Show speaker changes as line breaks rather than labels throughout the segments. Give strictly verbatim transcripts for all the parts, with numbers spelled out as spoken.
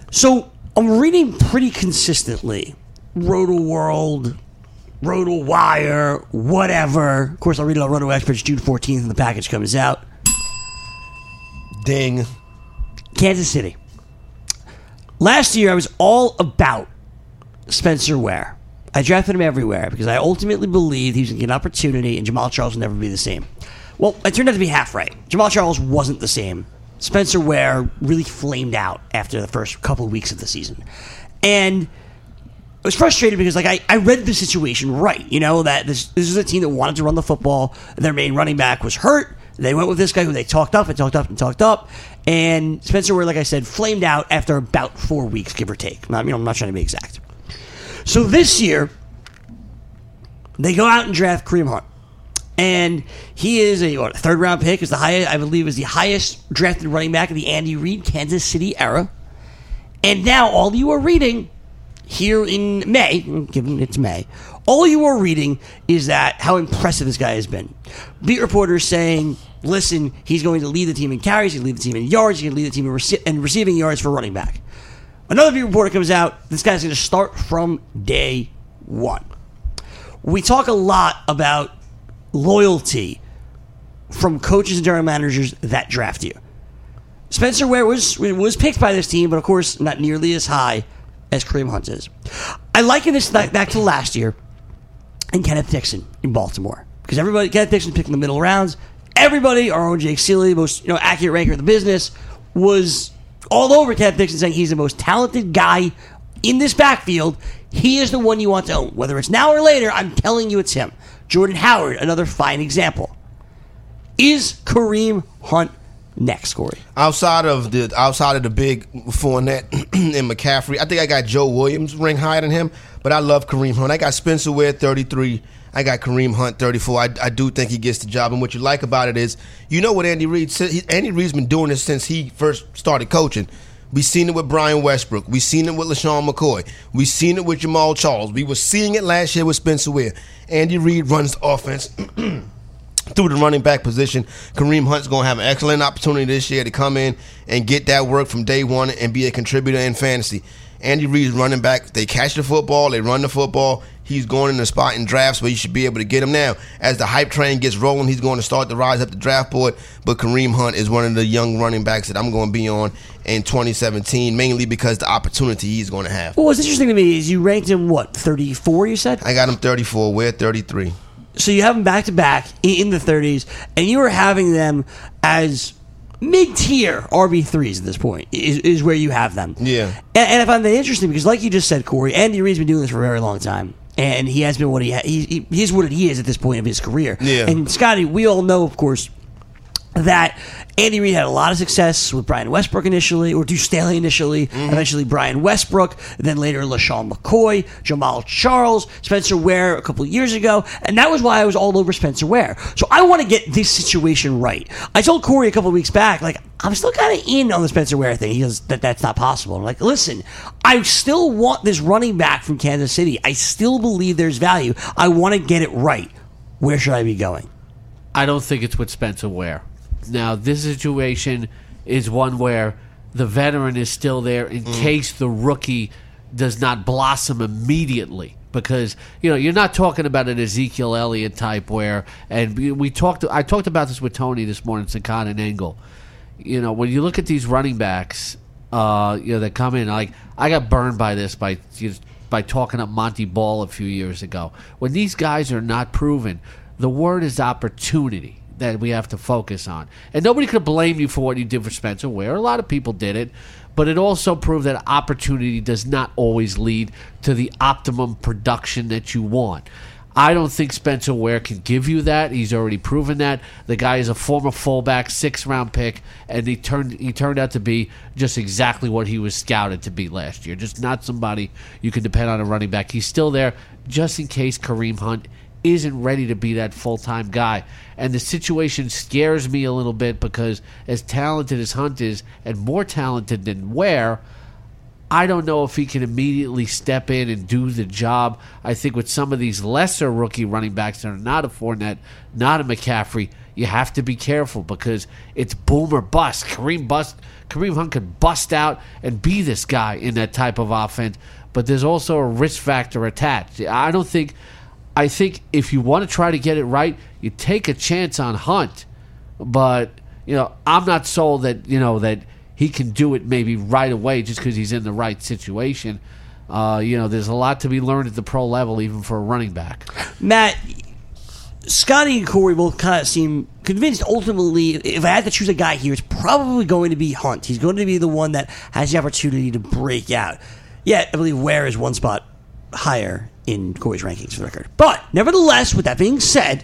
So I'm reading pretty consistently Roto-World, Roto-Wire, whatever. Of course, I'll read it on Roto Experts June fourteenth when the package comes out.
Ding.
Kansas City. Last year, I was all about Spencer Ware. I drafted him everywhere because I ultimately believed he was going to get an opportunity and Jamal Charles would never be the same. Well, it turned out to be half right. Jamal Charles wasn't the same. Spencer Ware really flamed out after the first couple of weeks of the season. And I was frustrated because like I, I read the situation right. You know, that this, this is a team that wanted to run the football. Their main running back was hurt. They went with this guy who they talked up and talked up and talked up. And Spencer Ware, like I said, flamed out after about four weeks, give or take. I mean, I'm not trying to be exact. So this year, they go out and draft Kareem Hunt. And he is a, what, a third-round pick. Is the highest, I believe, is the highest drafted running back of the Andy Reid Kansas City era. And now all you are reading here in May, given it's May, all you are reading is that how impressive this guy has been. Beat reporters saying, listen, he's going to lead the team in carries, he's going to lead the team in yards, he's going to lead the team in, rece- in receiving yards for running back. Another beat reporter comes out, this guy's going to start from day one. We talk a lot about loyalty from coaches and general managers that draft you. Spencer Ware was was picked by this team, but of course not nearly as high as Kareem Hunt is. I liken this back to last year and Kenneth Dixon in Baltimore. Because everybody, Kenneth Dixon picked in the middle rounds. Everybody, our own Jake Seeley, most you know accurate ranker of the business, was all over Kenneth Dixon saying he's the most talented guy in this backfield. He is the one you want to own. Whether it's now or later, I'm telling you it's him. Jordan Howard, another fine example. Is Kareem Hunt next, Corey?
Outside of the outside of the big Fournette and McCaffrey, I think I got Joe Williams ring higher than him, but I love Kareem Hunt. I got Spencer Ware thirty-three. I got Kareem Hunt thirty-four. I, I do think he gets the job, and what you like about it is, you know what Andy Reid said. He, Andy Reid's been doing this since he first started coaching. We've seen it with Brian Westbrook. We've seen it with LaShawn McCoy. We've seen it with Jamal Charles. We were seeing it last year with Spencer Ware. Andy Reid runs the offense through the running back position. Kareem Hunt's going to have an excellent opportunity this year to come in and get that work from day one and be a contributor in fantasy. Andy Reid's running back. They catch the football. They run the football. He's going in the spot in drafts where you should be able to get him now. As the hype train gets rolling, he's going to start to rise up the draft board. But Kareem Hunt is one of the young running backs that I'm going to be on in twenty seventeen, mainly because the opportunity he's going to have.
Well, what's interesting to me is you ranked him, what, thirty-four, you said?
I got him thirty-four. We're thirty-three.
So you have them back-to-back in the thirties, and you are having them as mid-tier R B threes at this point, is, is where you have them.
Yeah.
And, and I find that interesting because, like you just said, Corey, Andy Reid's been doing this for a very long time. And he has been what he, ha- he, he he's what he is at this point of his career.
Yeah.
And Scotty, we all know, of course, that Andy Reid had a lot of success with Brian Westbrook initially, or Deuce Staley initially, mm-hmm. eventually Brian Westbrook, then later LaShawn McCoy, Jamal Charles, Spencer Ware a couple of years ago, and that was why I was all over Spencer Ware. So I want to get this situation right. I told Corey a couple of weeks back, like, I'm still kind of in on the Spencer Ware thing. He goes, that that's not possible. I'm like, listen, I still want this running back from Kansas City. I still believe there's value. I want to get it right. Where should I be going?
I don't think it's with Spencer Ware. Now, this situation is one where the veteran is still there in mm. case the rookie does not blossom immediately. Because, you know, you're not talking about an Ezekiel Elliott type where, and we, we talked, I talked about this with Tony this morning, Sakan and Engel. You know, when you look at these running backs, uh, you know, that come in, like, I got burned by this by you know, by talking up Monty Ball a few years ago. When these guys are not proven, the word is opportunity that we have to focus on. And nobody could blame you for what you did for Spencer Ware. A lot of people did it. But it also proved that opportunity does not always lead to the optimum production that you want. I don't think Spencer Ware can give you that. He's already proven that. The guy is a former fullback, sixth-round pick, and he turned he turned out to be just exactly what he was scouted to be last year. Just not somebody you can depend on a running back. He's still there just in case Kareem Hunt isn't ready to be that full-time guy. And the situation scares me a little bit because as talented as Hunt is and more talented than Ware, I don't know if he can immediately step in and do the job. I think with some of these lesser rookie running backs that are not a Fournette, not a McCaffrey, you have to be careful because it's boom or bust. Kareem bust. Kareem Hunt could bust out and be this guy in that type of offense, but there's also a risk factor attached. I don't think. I think if you want to try to get it right, you take a chance on Hunt, but you know I'm not sold that you know that he can do it maybe right away just because he's in the right situation. Uh, you know, there's a lot to be learned at the pro level, even for a running back.
Matt, Scotty and Corey both kind of seem convinced ultimately, if I had to choose a guy here, it's probably going to be Hunt. He's going to be the one that has the opportunity to break out. Yet, I believe Ware is one spot higher in Corey's rankings for the record. But, nevertheless, with that being said,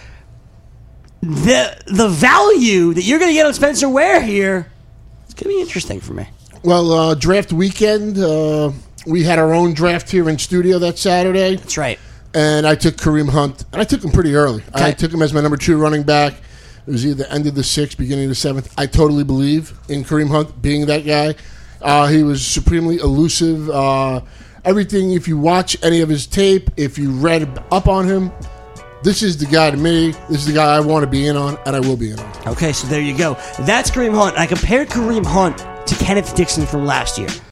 the the value that you're going to get on Spencer Ware here, it's going to be interesting for me.
Well, uh, draft weekend, uh, we had our own draft here in studio that Saturday.
That's right.
And I took Kareem Hunt, and I took him pretty early. Okay. I took him as my number two running back. It was either the end of the sixth, beginning of the seventh. I totally believe in Kareem Hunt being that guy. Uh, he was supremely elusive. Uh, everything, if you watch any of his tape, if you read up on him, this is the guy to me. This is the guy I want to be in on, and I will be in on.
Okay, so there you go. That's Kareem Hunt. I compared Kareem Hunt to Kenneth Dixon from last year.